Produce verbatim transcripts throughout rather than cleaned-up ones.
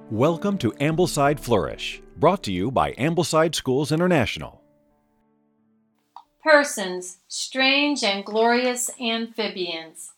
Welcome to Ambleside Flourish, brought to you by Ambleside Schools International. Persons, strange and glorious amphibians.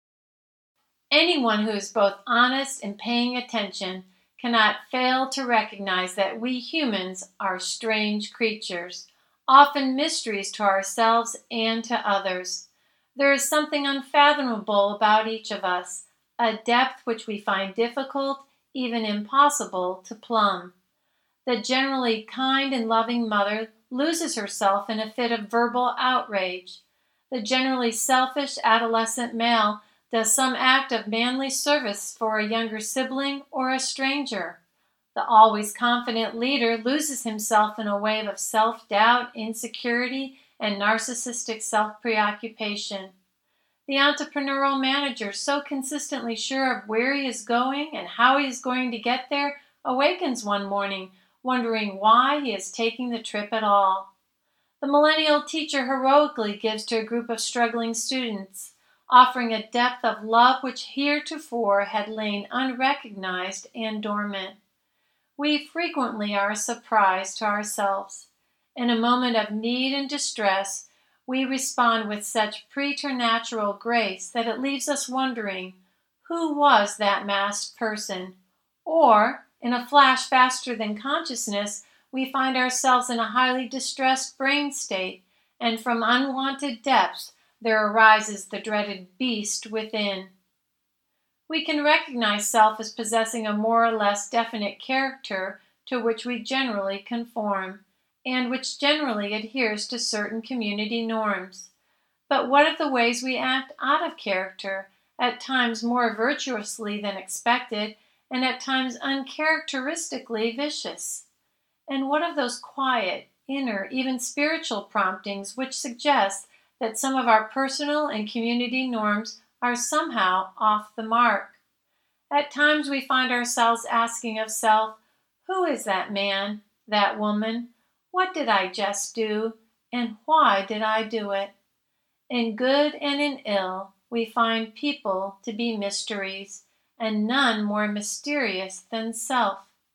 Anyone who is both honest and paying attention cannot fail to recognize that we humans are strange creatures, often mysteries to ourselves and to others. There is something unfathomable about each of us, a depth which we find difficult, even impossible, to plumb. The generally kind and loving mother loses herself in a fit of verbal outrage. The generally selfish adolescent male does some act of manly service for a younger sibling or a stranger. The always confident leader loses himself in a wave of self-doubt, insecurity, and narcissistic self-preoccupation. The entrepreneurial manager, so consistently sure of where he is going and how he is going to get there, awakens one morning, wondering why he is taking the trip at all. The millennial teacher heroically gives to a group of struggling students, offering a depth of love which heretofore had lain unrecognized and dormant. We frequently are a surprise to ourselves. In a moment of need and distress, we respond with such preternatural grace that it leaves us wondering, who was that masked person? Or, in a flash faster than consciousness, we find ourselves in a highly distressed brain state, and from unwanted depths there arises the dreaded beast within. We can recognize self as possessing a more or less definite character to which we generally conform, and which generally adheres to certain community norms. But what of the ways we act out of character, at times more virtuously than expected, and at times uncharacteristically vicious? And what of those quiet, inner, even spiritual promptings which suggest that some of our personal and community norms are somehow off the mark? At times we find ourselves asking of self, who is that man, that woman? What did I just do, and why did I do it? In good and in ill, we find people to be mysteries, and none more mysterious than self.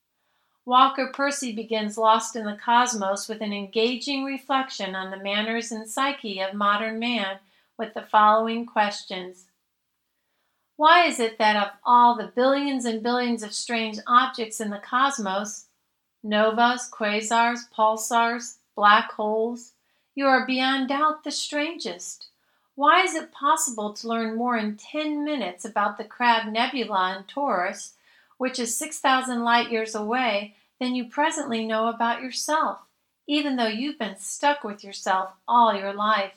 Walker Percy begins Lost in the Cosmos with an engaging reflection on the manners and psyche of modern man with the following questions. Why is it that of all the billions and billions of strange objects in the cosmos, novas, quasars, pulsars, black holes, you are beyond doubt the strangest? Why is it possible to learn more in ten minutes about the Crab Nebula in Taurus, which is six thousand light years away, than you presently know about yourself, even though you've been stuck with yourself all your life?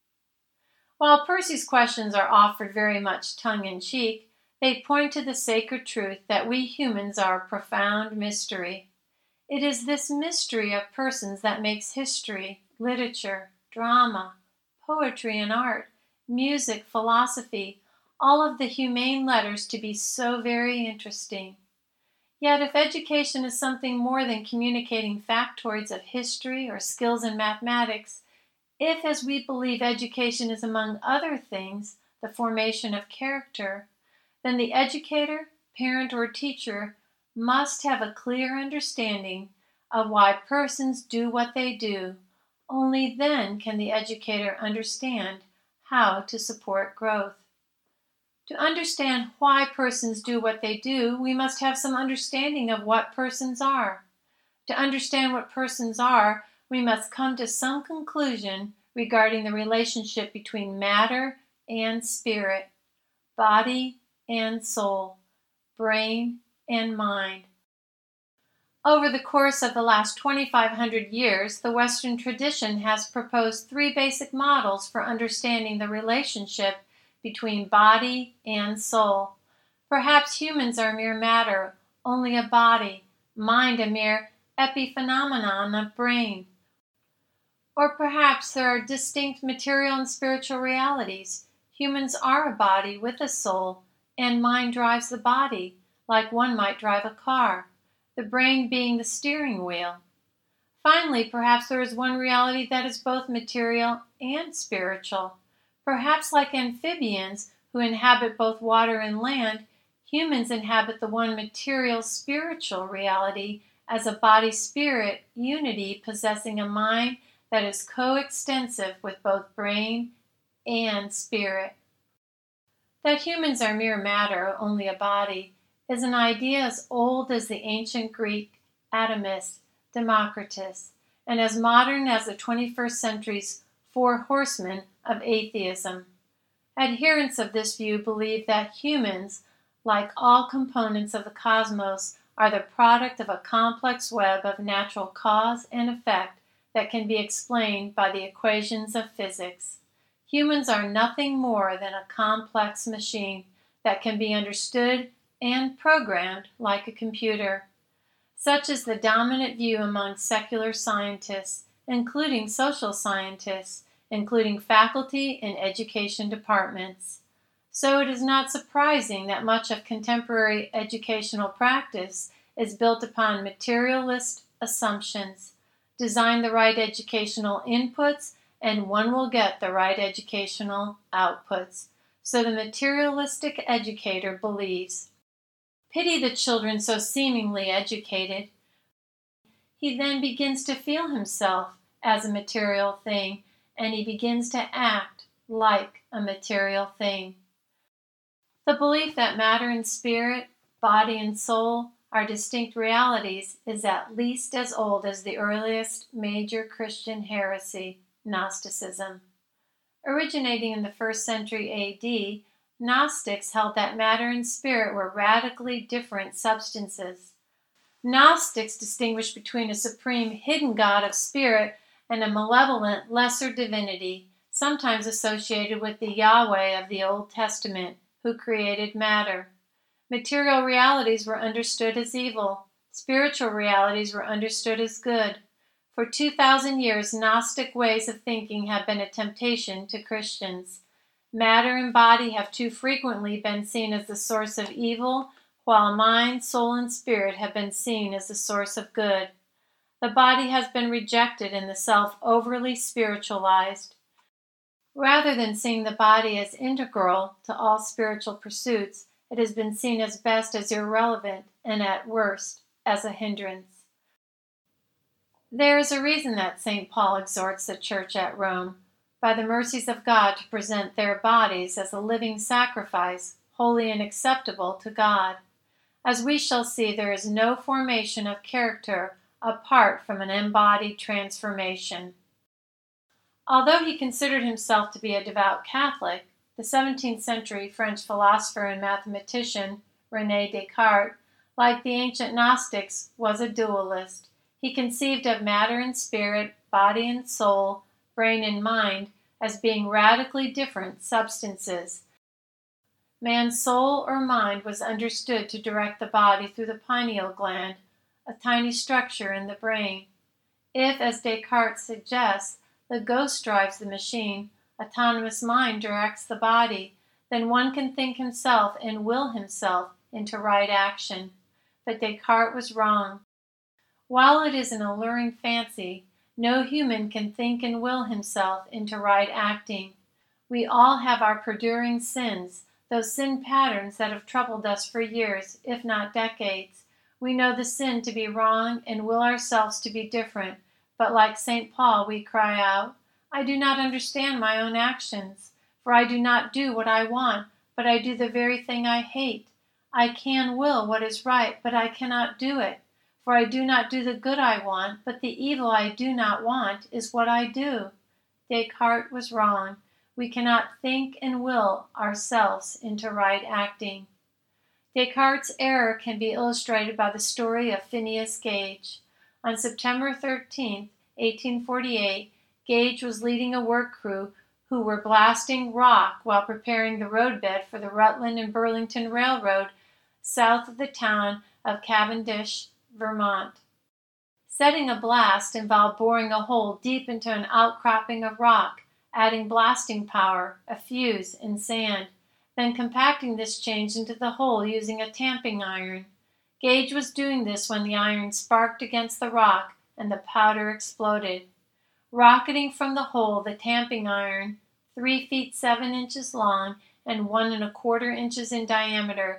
While Percy's questions are offered very much tongue-in-cheek, they point to the sacred truth that we humans are a profound mystery. It is this mystery of persons that makes history, literature, drama, poetry and art, music, philosophy, all of the humane letters to be so very interesting. Yet if education is something more than communicating factoids of history or skills in mathematics, if, as we believe, education is among other things the formation of character, then the educator, parent, or teacher must have a clear understanding of why persons do what they do. Only then can the educator understand how to support growth. To understand why persons do what they do, we must have some understanding of what persons are. To understand what persons are, we must come to some conclusion regarding the relationship between matter and spirit, body and soul, brain and mind. Over the course of the last twenty-five hundred years, the Western tradition has proposed three basic models for understanding the relationship between body and soul. Perhaps humans are mere matter, only a body, mind a mere epiphenomenon of brain. Or perhaps there are distinct material and spiritual realities. Humans are a body with a soul, and mind drives the body, like one might drive a car, the brain being the steering wheel. Finally, perhaps there is one reality that is both material and spiritual. Perhaps like amphibians who inhabit both water and land, Humans inhabit the one material spiritual reality as a body-spirit unity possessing a mind that is coextensive with both brain and spirit. That humans are mere matter, only a body, is an idea as old as the ancient Greek atomist Democritus, and as modern as the twenty-first century's four horsemen of atheism. Adherents of this view believe that humans, like all components of the cosmos, are the product of a complex web of natural cause and effect that can be explained by the equations of physics. Humans are nothing more than a complex machine that can be understood and programmed like a computer. Such is the dominant view among secular scientists, including social scientists, including faculty and education departments. So it is not surprising that much of contemporary educational practice is built upon materialist assumptions. Design the right educational inputs, and one will get the right educational outputs. So the materialistic educator believes. Pity the children so seemingly educated. He then begins to feel himself as a material thing, and he begins to act like a material thing. The belief that matter and spirit, body and soul are distinct realities is at least as old as the earliest major Christian heresy, Gnosticism. Originating in the first century A D, Gnostics held that matter and spirit were radically different substances. Gnostics distinguished between a supreme hidden God of spirit and a malevolent lesser divinity, sometimes associated with the Yahweh of the Old Testament, who created matter. Material realities were understood as evil. Spiritual realities were understood as good. For two thousand years, Gnostic ways of thinking have been a temptation to Christians. Matter and body have too frequently been seen as the source of evil, while mind, soul, and spirit have been seen as the source of good. The body has been rejected and the self overly spiritualized. Rather than seeing the body as integral to all spiritual pursuits, it has been seen as best as irrelevant and at worst as a hindrance. There is a reason that Saint Paul exhorts the church at Rome, by the mercies of God, to present their bodies as a living sacrifice, holy and acceptable to God. As we shall see, there is no formation of character apart from an embodied transformation. Although he considered himself to be a devout Catholic, the seventeenth century French philosopher and mathematician René Descartes, like the ancient Gnostics, was a dualist. He conceived of matter and spirit, body and soul, brain and mind, as being radically different substances. Man's soul or mind was understood to direct the body through the pineal gland, a tiny structure in the brain. If, as Descartes suggests, the ghost drives the machine, autonomous mind directs the body, then one can think himself and will himself into right action. But Descartes was wrong. While it is an alluring fancy, no human can think and will himself into right acting. We all have our perduring sins, those sin patterns that have troubled us for years, if not decades. We know the sin to be wrong and will ourselves to be different, but like Saint Paul we cry out, I do not understand my own actions, for I do not do what I want, but I do the very thing I hate. I can will what is right, but I cannot do it. For I do not do the good I want, but the evil I do not want is what I do. Descartes was wrong. We cannot think and will ourselves into right acting. Descartes' error can be illustrated by the story of Phineas Gage. On September thirteenth, eighteen forty-eight, Gage was leading a work crew who were blasting rock while preparing the roadbed for the Rutland and Burlington Railroad south of the town of Cavendish, Vermont. Setting a blast involved boring a hole deep into an outcropping of rock, adding blasting power, a fuse, and sand, then compacting this change into the hole using a tamping iron. Gage was doing this when the iron sparked against the rock and the powder exploded. Rocketing from the hole, the tamping iron, three feet seven inches long and one and a quarter inches in diameter,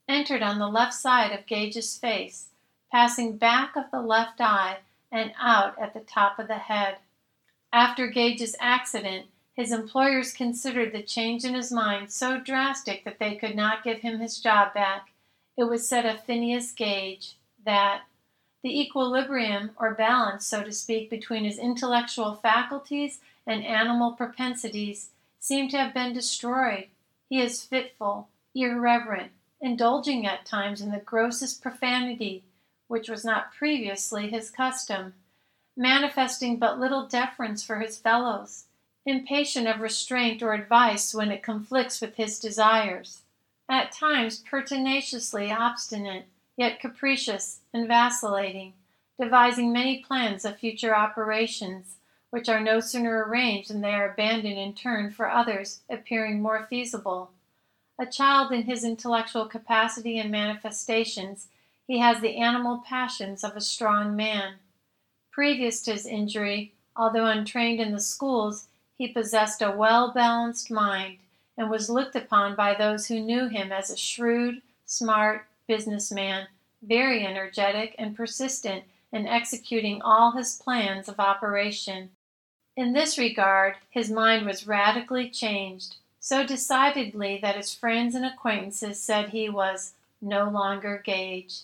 entered on the left side of Gage's face, passing back of the left eye and out at the top of the head. After Gage's accident, his employers considered the change in his mind so drastic that they could not give him his job back. It was said of Phineas Gage that the equilibrium or balance, so to speak, between his intellectual faculties and animal propensities seemed to have been destroyed. He is fitful, irreverent, indulging at times in the grossest profanity, which was not previously his custom, manifesting but little deference for his fellows, impatient of restraint or advice when it conflicts with his desires, at times pertinaciously obstinate, yet capricious and vacillating, devising many plans of future operations, which are no sooner arranged than they are abandoned in turn for others appearing more feasible. A child in his intellectual capacity and manifestations, he has the animal passions of a strong man. Previous to his injury, although untrained in the schools, he possessed a well-balanced mind, and was looked upon by those who knew him as a shrewd, smart businessman, very energetic and persistent in executing all his plans of operation. In this regard, his mind was radically changed, so decidedly that his friends and acquaintances said he was no longer Gage.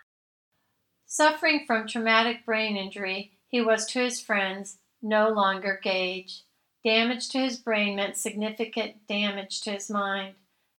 Suffering from traumatic brain injury, he was to his friends no longer Gage. Damage to his brain meant significant damage to his mind.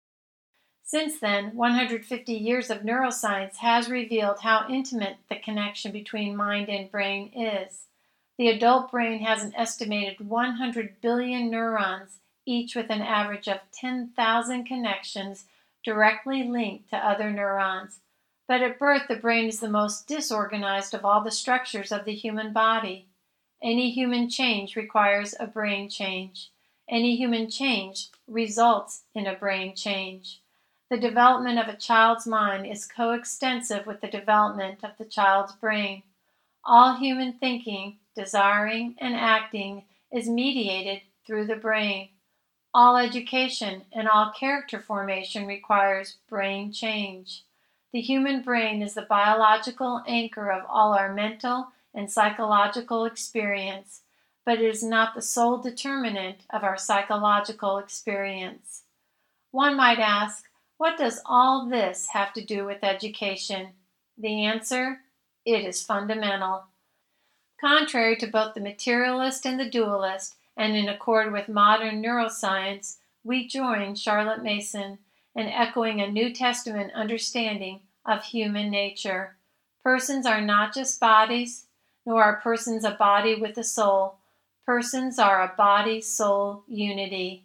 Since then, one hundred fifty years of neuroscience has revealed how intimate the connection between mind and brain is. The adult brain has an estimated one hundred billion neurons, each with an average of ten thousand connections directly linked to other neurons. But at birth, the brain is the most disorganized of all the structures of the human body. Any human change requires a brain change. Any human change results in a brain change. The development of a child's mind is coextensive with the development of the child's brain. All human thinking, desiring, and acting is mediated through the brain. All education and all character formation requires brain change. The human brain is the biological anchor of all our mental and psychological experience, but it is not the sole determinant of our psychological experience. One might ask, what does all this have to do with education? The answer, it is fundamental. Contrary to both the materialist and the dualist, and in accord with modern neuroscience, we join Charlotte Mason in echoing a New Testament understanding of human nature. Persons are not just bodies, nor are persons a body with a soul. Persons are a body-soul unity.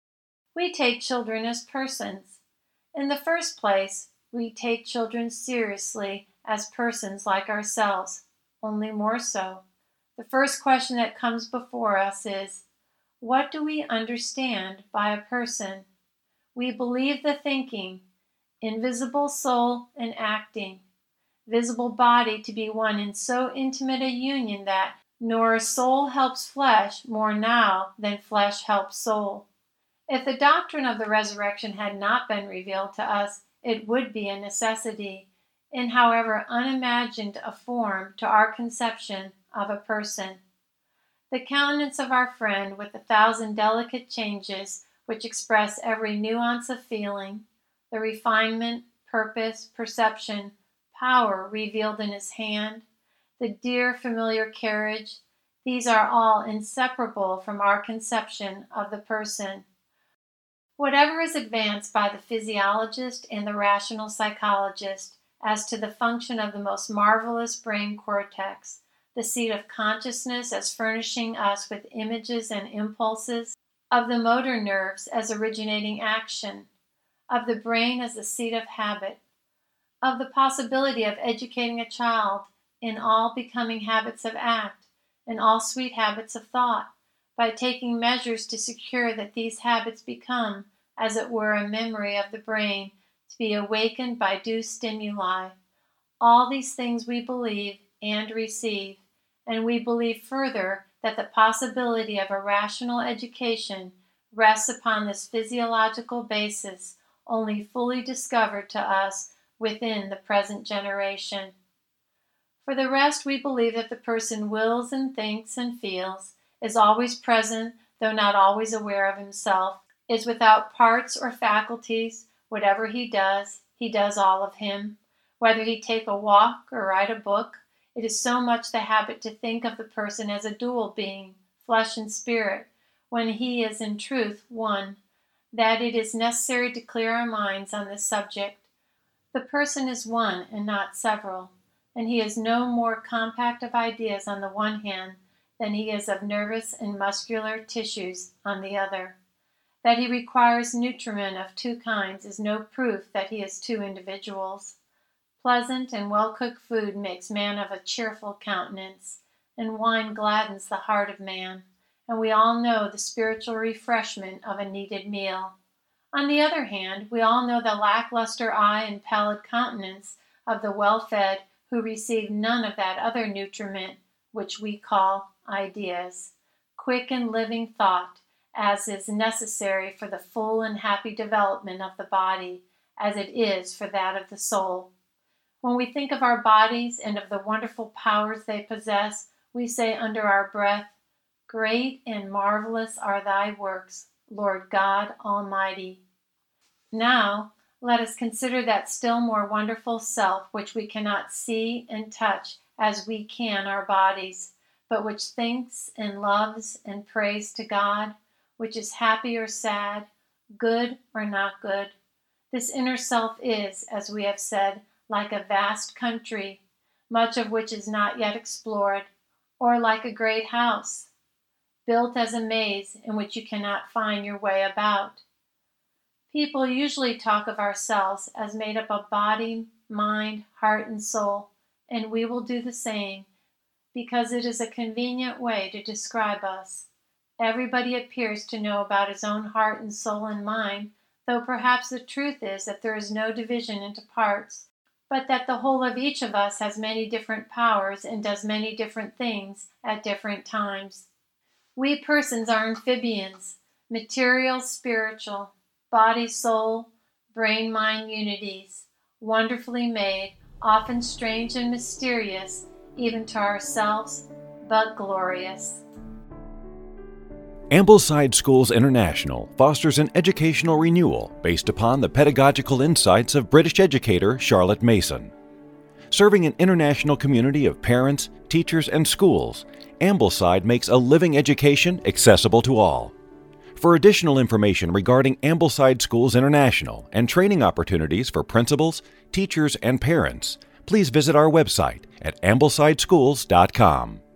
We take children as persons. In the first place, we take children seriously as persons like ourselves, only more so. The first question that comes before us is, what do we understand by a person? We believe the thinking, invisible soul and acting, visible body to be one in so intimate a union that nor soul helps flesh more now than flesh helps soul. If the doctrine of the resurrection had not been revealed to us, it would be a necessity, in however unimagined a form to our conception of a person. The countenance of our friend, with a thousand delicate changes which express every nuance of feeling, the refinement, purpose, perception, power revealed in his hand, the dear familiar carriage, these are all inseparable from our conception of the person. Whatever is advanced by the physiologist and the rational psychologist as to the function of the most marvelous brain cortex, the seat of consciousness as furnishing us with images and impulses, of the motor nerves as originating action, of the brain as the seat of habit, of the possibility of educating a child in all becoming habits of act, and all sweet habits of thought, by taking measures to secure that these habits become, as it were, a memory of the brain, to be awakened by due stimuli. All these things we believe and receive, and we believe further that the possibility of a rational education rests upon this physiological basis only fully discovered to us within the present generation. For the rest, we believe that the person wills and thinks and feels, is always present, though not always aware of himself, is without parts or faculties. Whatever he does, he does all of him. Whether he take a walk or write a book, it is so much the habit to think of the person as a dual being, flesh and spirit, when he is in truth one, that it is necessary to clear our minds on this subject. The person is one and not several, and he is no more compact of ideas on the one hand than he is of nervous and muscular tissues on the other. That he requires nutriment of two kinds is no proof that he is two individuals. Pleasant and well-cooked food makes man of a cheerful countenance, and wine gladdens the heart of man, and we all know the spiritual refreshment of a needed meal. On the other hand, we all know the lackluster eye and pallid countenance of the well-fed who receive none of that other nutriment which we call ideas, quick and living thought, as is necessary for the full and happy development of the body, as it is for that of the soul. When we think of our bodies and of the wonderful powers they possess, we say under our breath, "Great and marvelous are thy works, Lord God Almighty." Now, let us consider that still more wonderful self which we cannot see and touch as we can our bodies, but which thinks and loves and prays to God, which is happy or sad, good or not good. This inner self is, as we have said, like a vast country, much of which is not yet explored, or like a great house, built as a maze in which you cannot find your way about. People usually talk of ourselves as made up of body, mind, heart, and soul, and we will do the same, because it is a convenient way to describe us. Everybody appears to know about his own heart and soul and mind, though perhaps the truth is that there is no division into parts, but that the whole of each of us has many different powers and does many different things at different times. We persons are amphibians, material, spiritual, body-soul, brain-mind unities, wonderfully made, often strange and mysterious, even to ourselves, but glorious. Ambleside Schools International fosters an educational renewal based upon the pedagogical insights of British educator Charlotte Mason. Serving an international community of parents, teachers, and schools, Ambleside makes a living education accessible to all. For additional information regarding Ambleside Schools International and training opportunities for principals, teachers, and parents, please visit our website at ambleside schools dot com.